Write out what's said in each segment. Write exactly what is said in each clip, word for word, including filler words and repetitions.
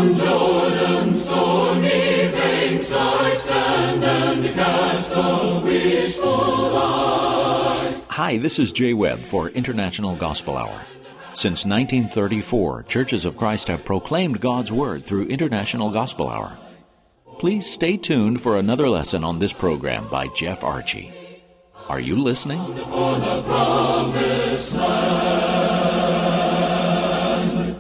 On Jordan's stormy banks I stand and cast a wishful eye. Hi, this is Jay Webb for International Gospel Hour. Since nineteen thirty-four, Churches of Christ have proclaimed God's Word through International Gospel Hour. Please stay tuned for another lesson on this program by Jeff Archie. Are you listening? For the promised land.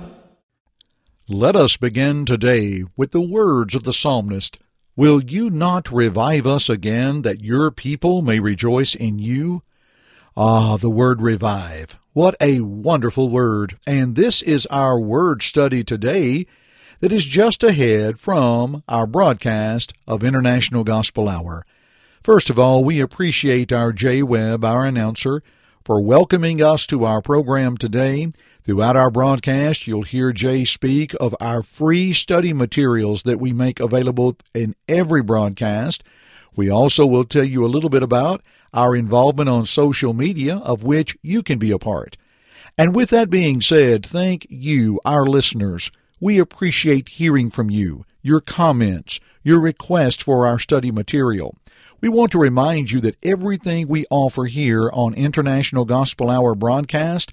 Let us begin today with the words of the psalmist. Will you not revive us again, that your people may rejoice in you? Ah, the word revive. What a wonderful word. And this is our word study today that is just ahead from our broadcast of International Gospel Hour. First of all, we appreciate our Jay Webb, our announcer, for welcoming us to our program today. Throughout our broadcast, you'll hear Jay speak of our free study materials that we make available in every broadcast. We also will tell you a little bit about our involvement on social media, of which you can be a part. And with that being said, thank you, our listeners. We appreciate hearing from you, your comments, your requests for our study material. We want to remind you that everything we offer here on International Gospel Hour broadcast,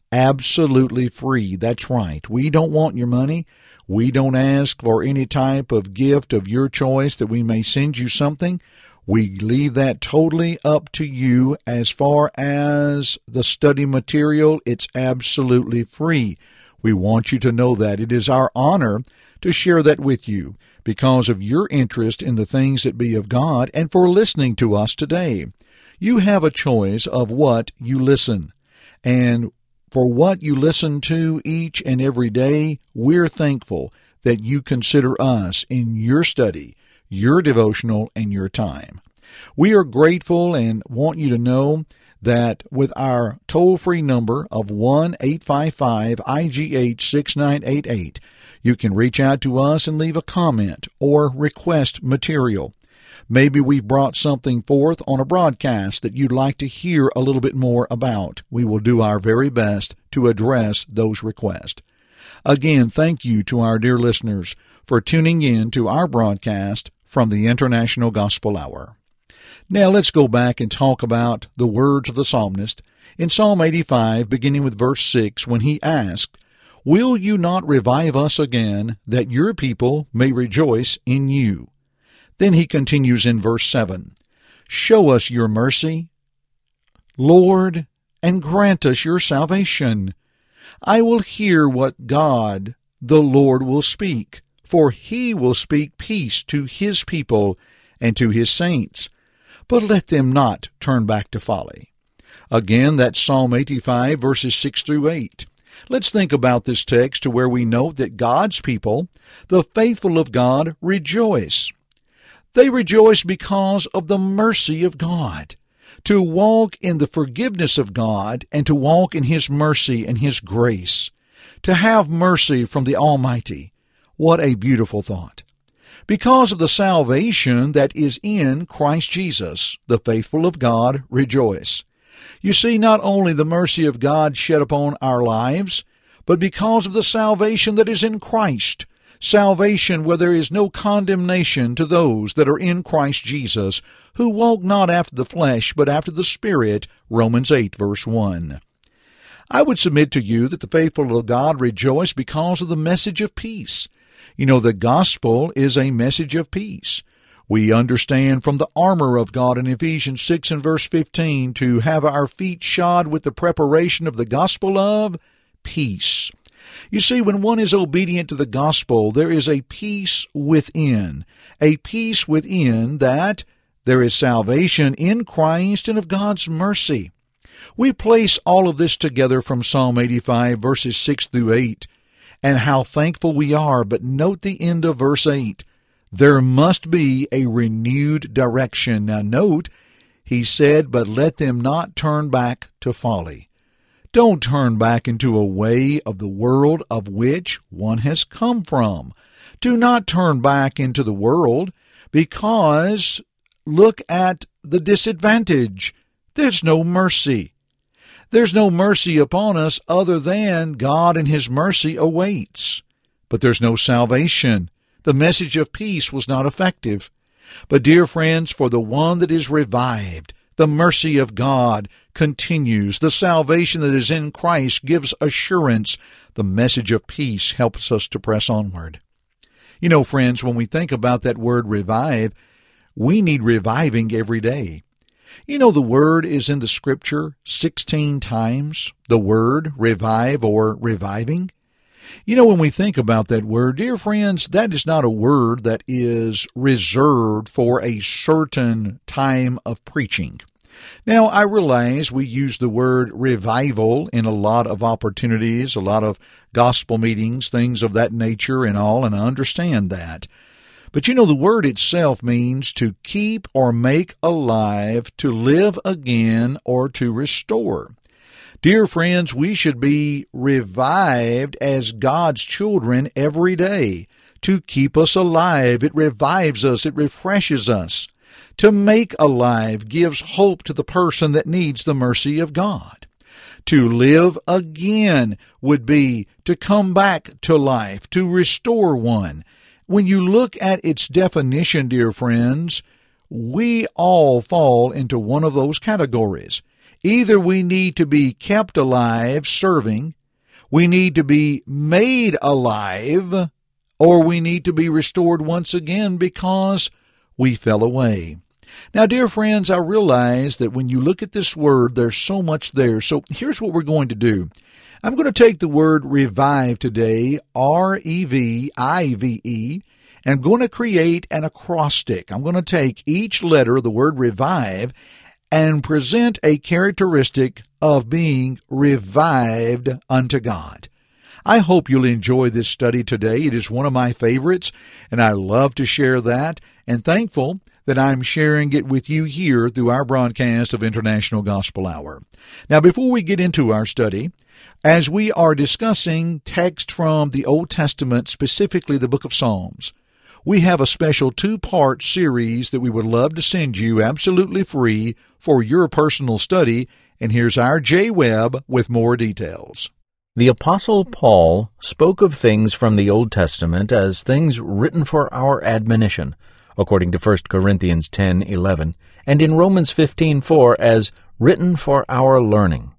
absolutely free. That's right. We don't want your money. We don't ask for any type of gift of your choice that we may send you something. We leave that totally up to you. As far as the study material, it's absolutely free. We want you to know that. It is our honor to share that with you because of your interest in the things that be of God and for listening to us today. You have a choice of what you listen. And for what you listen to each and every day, we're thankful that you consider us in your study, your devotional, and your time. We are grateful and want you to know that with our toll-free number of one eight five five I G H six nine eight eight, you can reach out to us and leave a comment or request material. Maybe we've brought something forth on a broadcast that you'd like to hear a little bit more about. We will do our very best to address those requests. Again, thank you to our dear listeners for tuning in to our broadcast from the International Gospel Hour. Now let's go back and talk about the words of the psalmist in Psalm eighty-five, beginning with verse six, when he asked, "Will you not revive us again, that your people may rejoice in you?" Then he continues in verse seven, "Show us your mercy, Lord, and grant us your salvation. I will hear what God, the Lord, will speak, for he will speak peace to his people and to his saints. But let them not turn back to folly." Again, that's Psalm eighty-five, verses six through eight. Let's think about this text to where we note that God's people, the faithful of God, rejoice. They rejoice because of the mercy of God. To walk in the forgiveness of God and to walk in His mercy and His grace. To have mercy from the Almighty. What a beautiful thought. Because of the salvation that is in Christ Jesus, the faithful of God rejoice. You see, not only the mercy of God shed upon our lives, but because of the salvation that is in Christ, salvation where there is no condemnation to those that are in Christ Jesus, who walk not after the flesh, but after the Spirit, Romans eight, verse one. I would submit to you that the faithful of God rejoice because of the message of peace. You know, the gospel is a message of peace. We understand from the armor of God in Ephesians six and verse fifteen to have our feet shod with the preparation of the gospel of peace. You see, when one is obedient to the gospel, there is a peace within, a peace within that there is salvation in Christ and of God's mercy. We place all of this together from Psalm eighty-five, verses six through eight, and how thankful we are. But note the end of verse eight. There must be a renewed direction. Now note, he said, but let them not turn back to folly. Don't turn back into a way of the world of which one has come from. Do not turn back into the world, because look at the disadvantage. There's no mercy. There's no mercy upon us other than God and His mercy awaits. but there's no salvation. The message of peace was not effective. But, dear friends, for the one that is revived, the mercy of God continues. The salvation that is in Christ gives assurance. The message of peace helps us to press onward. You know, friends, when we think about that word revive, we need reviving every day. You know, the word is in the Scripture sixteen times, the word revive or reviving. You know, when we think about that word, dear friends, that is not a word that is reserved for a certain time of preaching. Now, I realize we use the word revival in a lot of opportunities, a lot of gospel meetings, things of that nature and all, and I understand that. But you know, the word itself means to keep or make alive, to live again, or to restore. Dear friends, we should be revived as God's children every day. To keep us alive, it revives us, it refreshes us. To make alive gives hope to the person that needs the mercy of God. To live again would be to come back to life, to restore one. When you look at its definition, dear friends, we all fall into one of those categories. Either we need to be kept alive, serving, we need to be made alive, or we need to be restored once again because we fell away. Now, dear friends, I realize that when you look at this word, there's so much there. So here's what we're going to do. I'm going to take the word revive today, R E V I V E, and I'm going to create an acrostic. I'm going to take each letter of the word revive and present a characteristic of being revived unto God. I hope you'll enjoy this study today. It is one of my favorites, and I love to share that, and thankful that I'm sharing it with you here through our broadcast of International Gospel Hour. Now, before we get into our study, as we are discussing text from the Old Testament, specifically the book of Psalms, we have a special two-part series that we would love to send you absolutely free for your personal study, and here's our Jay Webb with more details. The Apostle Paul spoke of things from the Old Testament as things written for our admonition, according to First Corinthians ten eleven, and in Romans fifteen four as written for our learning.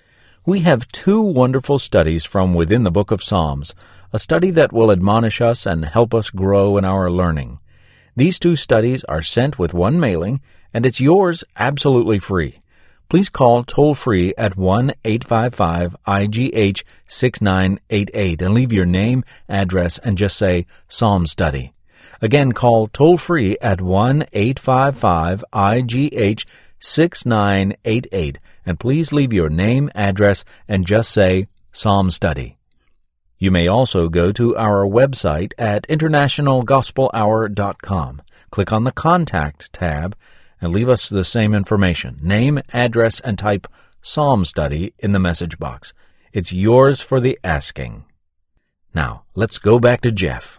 We have two wonderful studies from within the book of Psalms, a study that will admonish us and help us grow in our learning. These two studies are sent with one mailing, and it's yours absolutely free. Please call toll-free at one eight five five I G H six nine eight eight and leave your name, address, and just say Psalm Study. Again, call toll-free at one eight five five I G H six nine eight eight and please leave your name, address, and just say Psalm Study. You may also go to our website at international gospel hour dot com. Click on the Contact tab and leave us the same information, name, address, and type Psalm Study in the message box. It's yours for the asking. Now, let's go back to Jeff.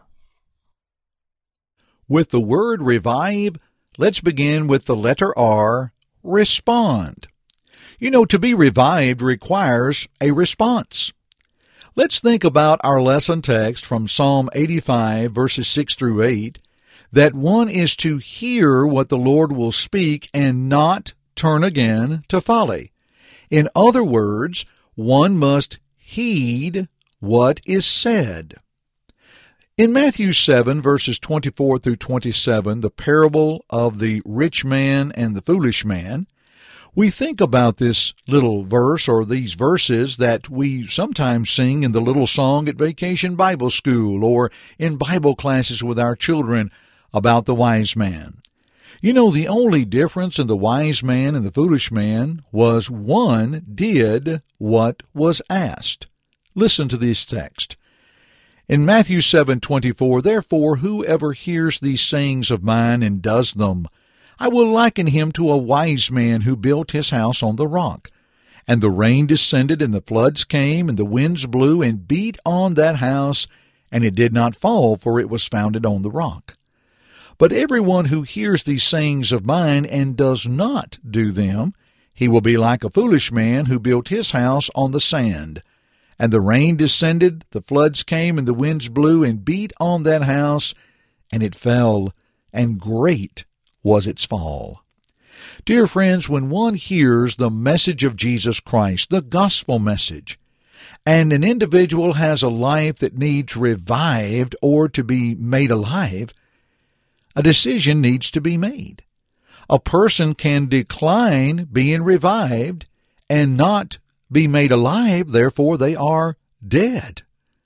With the word revive, let's begin with the letter R, respond. You know, to be revived requires a response. Let's think about our lesson text from Psalm eighty-five, verses six through eight, that one is to hear what the Lord will speak and not turn again to folly. In other words, one must heed what is said. In Matthew seven, verses twenty-four through twenty-seven, the parable of the rich man and the foolish man, we think about this little verse or these verses that we sometimes sing in the little song at Vacation Bible School or in Bible classes with our children about the wise man. You know, the only difference in the wise man and the foolish man was one did what was asked. Listen to this text. In Matthew seven twenty-four, therefore, whoever hears these sayings of mine and does them, I will liken him to a wise man who built his house on the rock. And the rain descended, and the floods came, and the winds blew and beat on that house, and it did not fall, for it was founded on the rock. But everyone who hears these sayings of mine and does not do them, he will be like a foolish man who built his house on the sand. And the rain descended, the floods came, and the winds blew and beat on that house, and it fell, and great was its fall. Dear friends, when one hears the message of Jesus Christ, the gospel message, and an individual has a life that needs revived or to be made alive, a decision needs to be made. A person can decline being revived and not be made alive, therefore they are dead.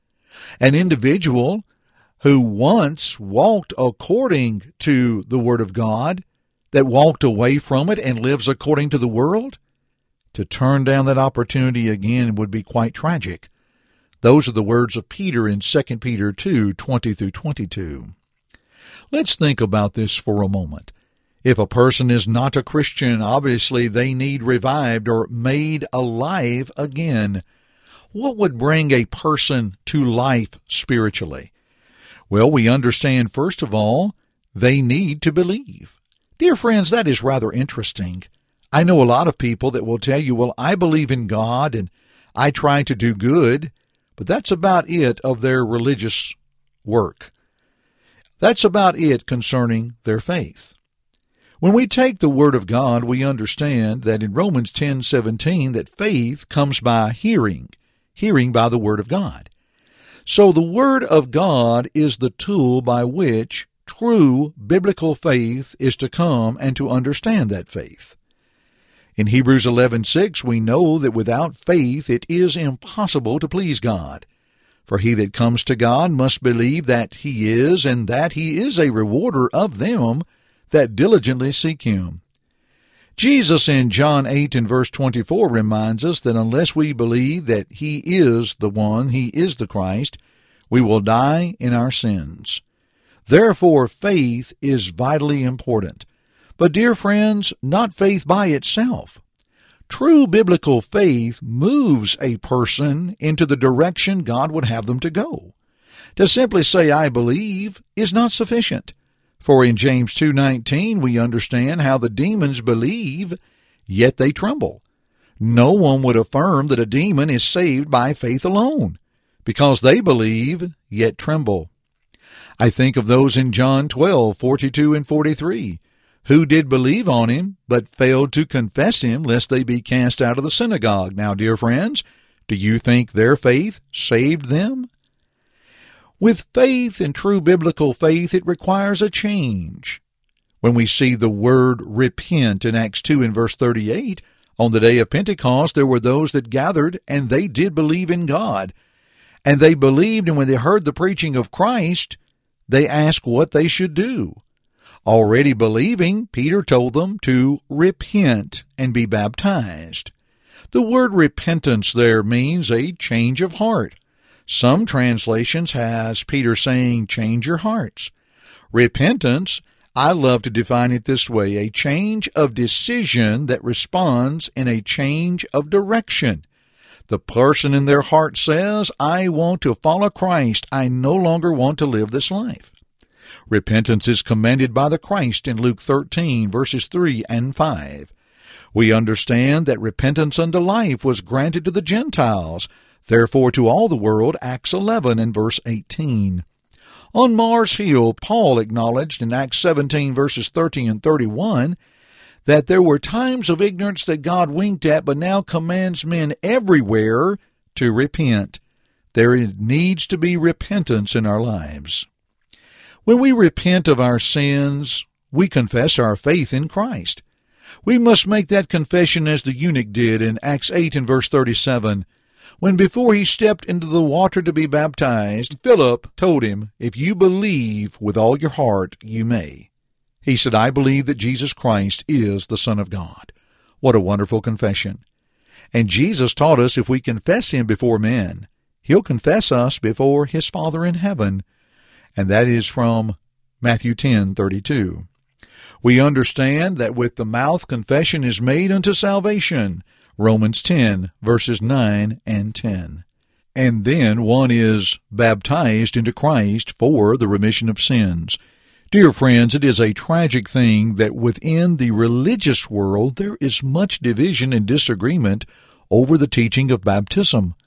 An individual who once walked according to the Word of God, that walked away from it and lives according to the world, to turn down that opportunity again would be quite tragic. Those are the words of Peter in Second Peter two, twenty through twenty-two. Let's think about this for a moment. If a person is not a Christian, obviously they need revived or made alive again. What would bring a person to life spiritually? Well, we understand, first of all, they need to believe. Dear friends, that is rather interesting. I know a lot of people that will tell you, well, I believe in God and I try to do good, but that's about it of their religious work. That's about it concerning their faith. When we take the Word of God, we understand that in Romans ten seventeen that faith comes by hearing, hearing by the Word of God. So the Word of God is the tool by which true biblical faith is to come and to understand that faith. In Hebrews eleven six, we know that without faith it is impossible to please God. For he that comes to God must believe that he is, and that he is a rewarder of them that diligently seek him. Jesus in John eight and verse twenty-four reminds us that unless we believe that he is the one, he is the Christ, we will die in our sins. Therefore, faith is vitally important. But, dear friends, not faith by itself. True biblical faith moves a person into the direction God would have them to go. To simply say, I believe, is not sufficient. For in James two nineteen we understand how the demons believe, yet they tremble. No one would affirm that a demon is saved by faith alone, because they believe, yet tremble. I think of those in John twelve forty-two and forty-three, who did believe on him, but failed to confess him, lest they be cast out of the synagogue. Now, dear friends, do you think their faith saved them? With faith and true biblical faith, it requires a change. When we see the word repent in Acts two and verse thirty-eight, on the day of Pentecost there were those that gathered, and they did believe in God. And they believed, and when they heard the preaching of Christ, they asked what they should do. Already believing, Peter told them to repent and be baptized. The word repentance there means a change of heart. Some translations has Peter saying, change your hearts. Repentance, I love to define it this way, a change of decision that responds in a change of direction. The person in their heart says, I want to follow Christ. I no longer want to live this life. Repentance is commanded by the Christ in Luke thirteen, verses three and five. We understand that repentance unto life was granted to the Gentiles, therefore to all the world, Acts eleven and verse eighteen. On Mars Hill, Paul acknowledged in Acts seventeen, verses thirteen and thirty-one, that there were times of ignorance that God winked at, but now commands men everywhere to repent. There needs to be repentance in our lives. When we repent of our sins, we confess our faith in Christ. We must make that confession as the eunuch did in Acts eight and verse thirty-seven, when before he stepped into the water to be baptized, Philip told him, if you believe with all your heart, you may. He said, I believe that Jesus Christ is the Son of God. What a wonderful confession. And Jesus taught us if we confess him before men, he'll confess us before his Father in heaven. And that is from Matthew ten thirty-two. We understand that with the mouth confession is made unto salvation, Romans ten, verses nine and ten. And then one is baptized into Christ for the remission of sins. Dear friends, it is a tragic thing that within the religious world there is much division and disagreement over the teaching of baptism.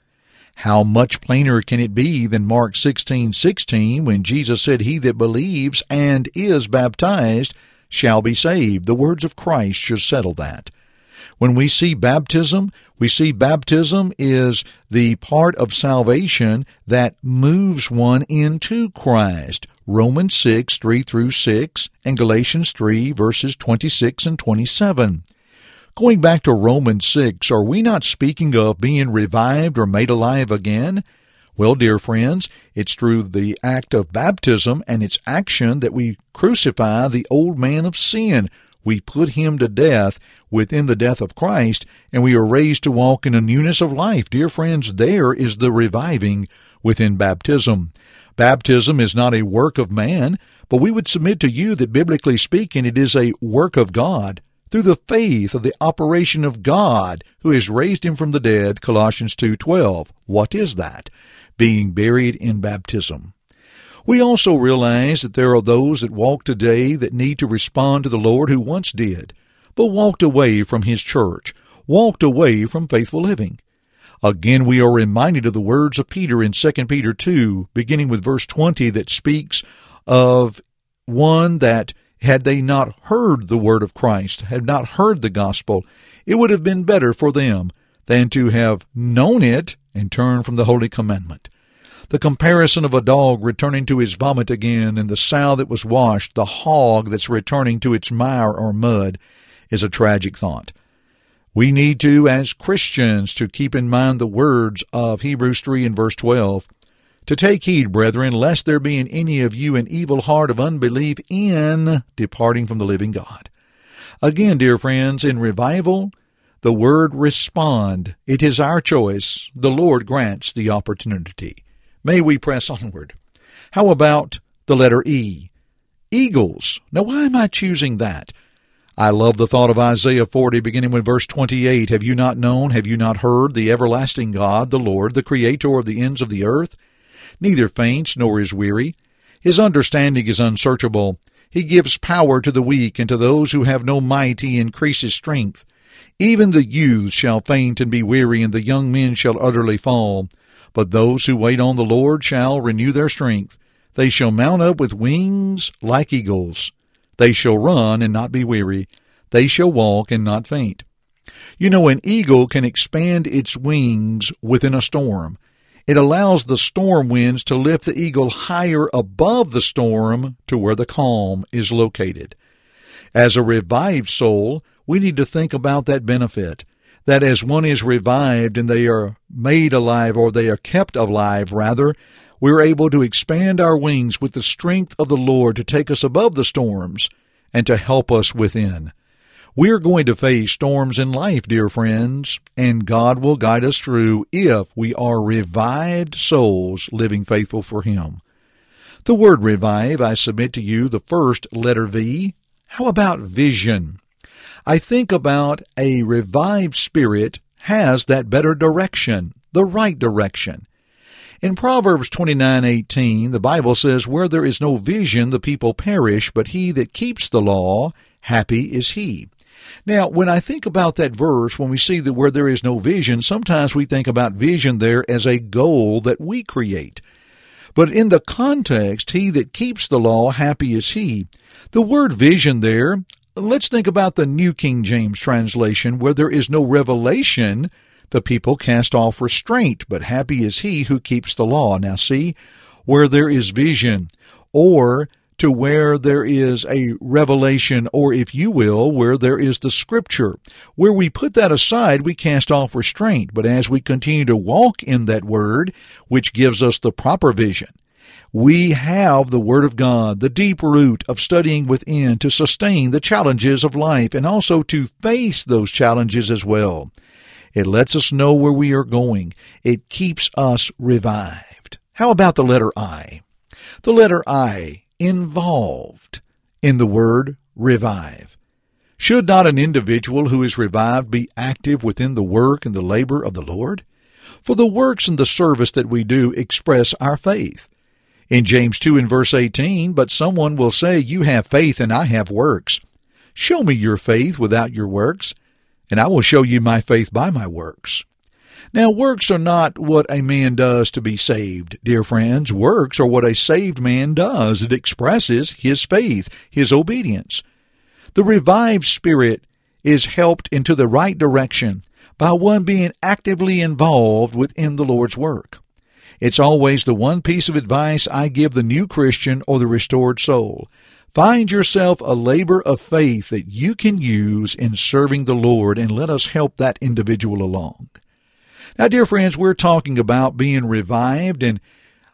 How much plainer can it be than Mark sixteen sixteen when Jesus said, "He that believes and is baptized shall be saved." The words of Christ should settle that. When we see baptism, we see baptism is the part of salvation that moves one into Christ. Romans six, three through six, and Galatians three, verses twenty-six and twenty-seven. Going back to Romans six, are we not speaking of being revived or made alive again? Well, dear friends, it's through the act of baptism and its action that we crucify the old man of sin. We put him to death within the death of Christ, and we are raised to walk in a newness of life. Dear friends, there is the reviving within baptism. Baptism is not a work of man, but we would submit to you that, biblically speaking, it is a work of God through the faith of the operation of God who has raised him from the dead, Colossians two twelve. What is that? Being buried in baptism. We also realize that there are those that walk today that need to respond to the Lord who once did, but walked away from his church, walked away from faithful living. Again, we are reminded of the words of Peter in Second Peter two, beginning with verse twenty, that speaks of one that, had they not heard the word of Christ, had not heard the gospel, it would have been better for them than to have known it and turned from the holy commandment. The comparison of a dog returning to his vomit again and the sow that was washed, the hog that's returning to its mire or mud, is a tragic thought. We need to, as Christians, to keep in mind the words of Hebrews three and verse twelve, to take heed, brethren, lest there be in any of you an evil heart of unbelief in departing from the living God. Again, dear friends, in revival, the word respond. It is our choice. The Lord grants the opportunity. May we press onward. How about the letter E? Eagles. Now, why am I choosing that? I love the thought of Isaiah forty, beginning with verse twenty-eight. Have you not known, have you not heard, the everlasting God, the Lord, the Creator of the ends of the earth? Neither faints nor is weary. His understanding is unsearchable. He gives power to the weak, and to those who have no might he increases strength. Even the youths shall faint and be weary, and the young men shall utterly fall. But those who wait on the Lord shall renew their strength. They shall mount up with wings like eagles. They shall run and not be weary. They shall walk and not faint. You know, an eagle can expand its wings within a storm. It allows the storm winds to lift the eagle higher above the storm to where the calm is located. As a revived soul, we need to think about that benefit, that as one is revived and they are made alive, or they are kept alive, rather, we're able to expand our wings with the strength of the Lord to take us above the storms and to help us within. We're going to face storms in life, dear friends, and God will guide us through if we are revived souls living faithful for Him. The word revive, I submit to you, the first letter V. How about vision? I think about a revived spirit has that better direction, the right direction. In Proverbs twenty-nine eighteen, the Bible says, "Where there is no vision, the people perish, but he that keeps the law, happy is he." Now, when I think about that verse, when we see that where there is no vision, sometimes we think about vision there as a goal that we create. But in the context, he that keeps the law, happy is he. The word vision there, let's think about the New King James translation, where there is no revelation, the people cast off restraint, but happy is he who keeps the law. Now see, where there is vision, or to where there is a revelation, or if you will, where there is the Scripture. Where we put that aside, we cast off restraint. But as we continue to walk in that Word, which gives us the proper vision, we have the Word of God, the deep root of studying within to sustain the challenges of life and also to face those challenges as well. It lets us know where we are going. It keeps us revived. How about the letter I? The letter I, involved in the word revive. Should not an individual who is revived be active within the work and the labor of the Lord? For the works and the service that we do express our faith. In James two and verse eighteen, "But someone will say, you have faith and I have works. Show me your faith without your works, and I will show you my faith by my works." Now, works are not what a man does to be saved, dear friends. Works are what a saved man does. It expresses his faith, his obedience. The revived spirit is helped into the right direction by one being actively involved within the Lord's work. It's always the one piece of advice I give the new Christian or the restored soul. Find yourself a labor of faith that you can use in serving the Lord, and let us help that individual along. Now, dear friends, we're talking about being revived, and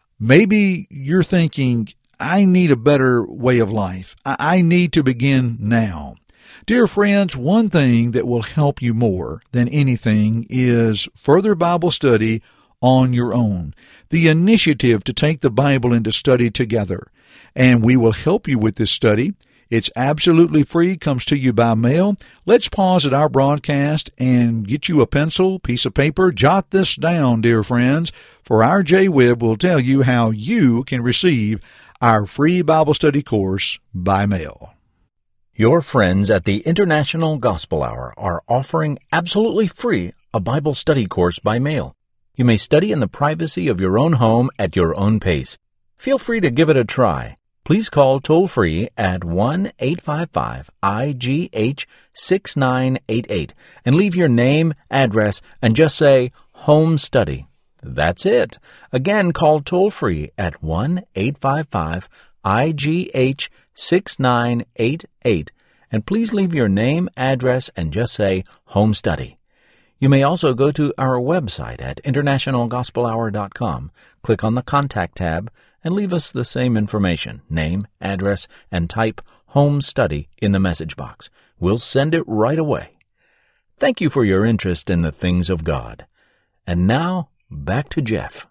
maybe you're thinking, I need a better way of life. I need to begin now. Dear friends, one thing that will help you more than anything is further Bible study on your own. The initiative to take the Bible into study together. And we will help you with this study. It's absolutely free, comes to you by mail. Let's pause at our broadcast and get you a pencil, piece of paper. Jot this down, dear friends, for our J-Web will tell you how you can receive our free Bible study course by mail. Your friends at the International Gospel Hour are offering absolutely free a Bible study course by mail. You may study in the privacy of your own home at your own pace. Feel free to give it a try. Please call toll-free at one eight five five I G H six nine eight eight and leave your name, address, and just say Home Study. That's it. Again, call toll-free at one eight five five I G H six nine eight eight and please leave your name, address, and just say Home Study. You may also go to our website at international gospel hour dot com, click on the Contact tab, and leave us the same information, name, address, and type Home Study in the message box. We'll send it right away. Thank you for your interest in the things of God. And now, back to Jeff.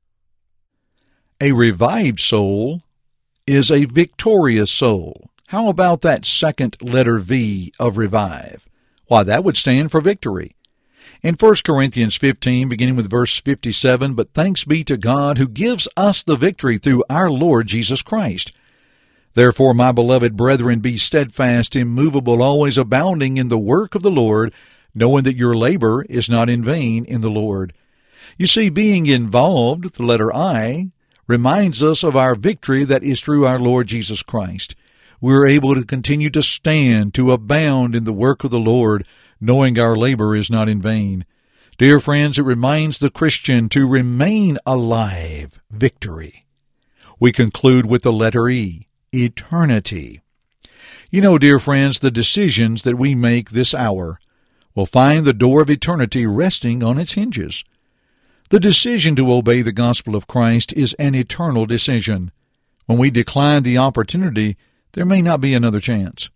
A revived soul is a victorious soul. How about that second letter V of revive? Why, that would stand for victory. In First Corinthians fifteen, beginning with verse fifty-seven, but thanks be to God who gives us the victory through our Lord Jesus Christ. Therefore, my beloved brethren, be steadfast, immovable, always abounding in the work of the Lord, knowing that your labor is not in vain in the Lord. You see, being involved, the letter I, reminds us of our victory that is through our Lord Jesus Christ. We are able to continue to stand, to abound in the work of the Lord, knowing our labor is not in vain. Dear friends, it reminds the Christian to remain alive, victory. We conclude with the letter E, eternity. You know, dear friends, the decisions that we make this hour will find the door of eternity resting on its hinges. The decision to obey the gospel of Christ is an eternal decision. When we decline the opportunity, there may not be another chance.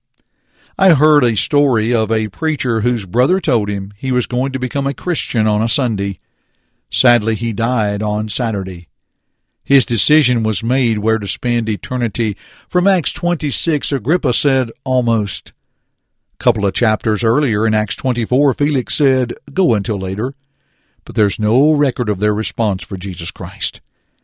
I heard a story of a preacher whose brother told him he was going to become a Christian on a Sunday. Sadly, he died on Saturday. His decision was made where to spend eternity. From Acts twenty-six, Agrippa said, almost. A couple of chapters earlier in Acts twenty-four, Felix said, go until later. But there's no record of their response for Jesus Christ.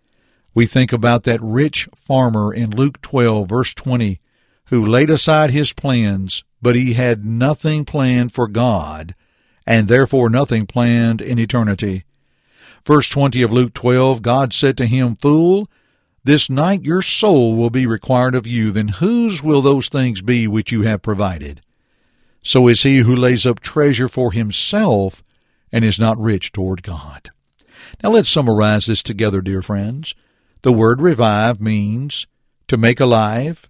We think about that rich farmer in Luke twelve, verse twenty, who laid aside his plans, but he had nothing planned for God, and therefore nothing planned in eternity. Verse twenty of Luke twelve, God said to him, Fool, this night your soul will be required of you. Then whose will those things be which you have provided? So is he who lays up treasure for himself and is not rich toward God. Now let's summarize this together, dear friends. The word revive means to make alive,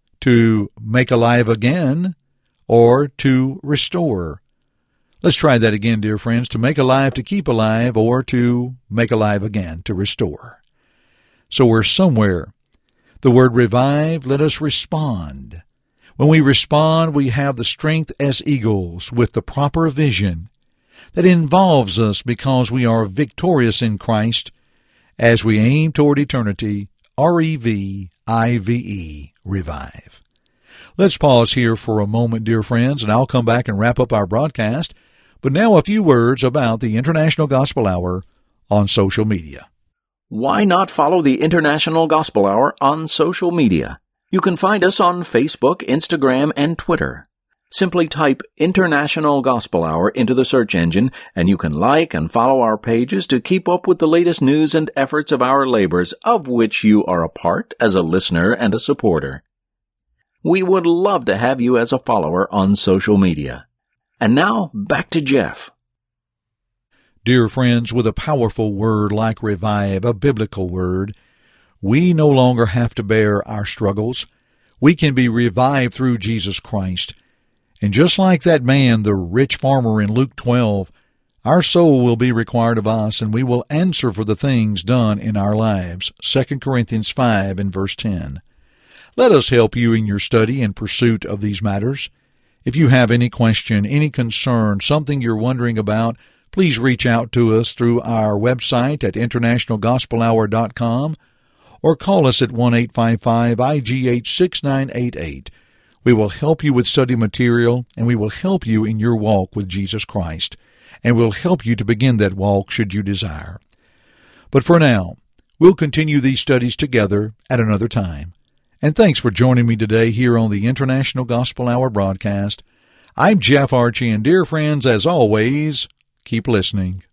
to make alive again, or to restore. Let's try that again, dear friends. To make alive, to keep alive, or to make alive again, to restore. So we're somewhere. The word revive, let us respond. When we respond, we have the strength as eagles with the proper vision that involves us because we are victorious in Christ as we aim toward eternity. R E V I V E, revive. Let's pause here for a moment, dear friends, and I'll come back and wrap up our broadcast. But now a few words about the International Gospel Hour on social media. Why not follow the International Gospel Hour on social media? You can find us on Facebook, Instagram, and Twitter. Simply type International Gospel Hour into the search engine, and you can like and follow our pages to keep up with the latest news and efforts of our labors, of which you are a part as a listener and a supporter. We would love to have you as a follower on social media. And now, back to Jeff. Dear friends, with a powerful word like revive, a biblical word, we no longer have to bear our struggles. We can be revived through Jesus Christ. And just like that man, the rich farmer in Luke twelve, our soul will be required of us, and we will answer for the things done in our lives. Second Corinthians five and verse ten. Let us help you in your study and pursuit of these matters. If you have any question, any concern, something you're wondering about, please reach out to us through our website at international gospel hour dot com or call us at one eight five five I G H six nine eight eight. We will help you with study material, and we will help you in your walk with Jesus Christ, and we'll help you to begin that walk should you desire. But for now, we'll continue these studies together at another time. And thanks for joining me today here on the International Gospel Hour broadcast. I'm Jeff Archie, and dear friends, as always, keep listening.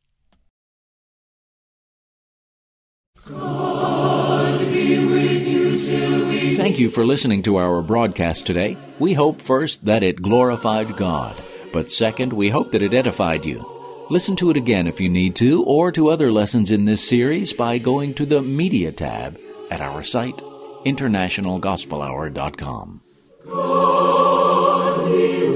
Thank you for listening to our broadcast today. We hope first that it glorified God, but second, we hope that it edified you. Listen to it again if you need to, or to other lessons in this series by going to the Media tab at our site, international gospel hour dot com. God be